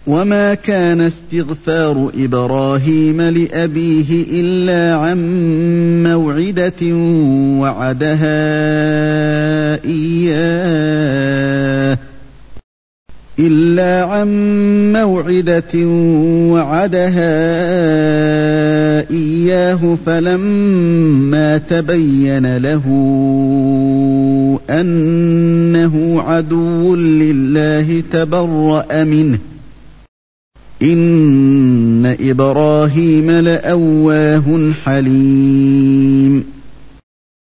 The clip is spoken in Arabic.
وما كان استغفار إبراهيم لأبيه إلا عن موعدة وعدها إياه فلما تبين له أنه عدو لله تبرأ منه إن إبراهيم لأواه حليم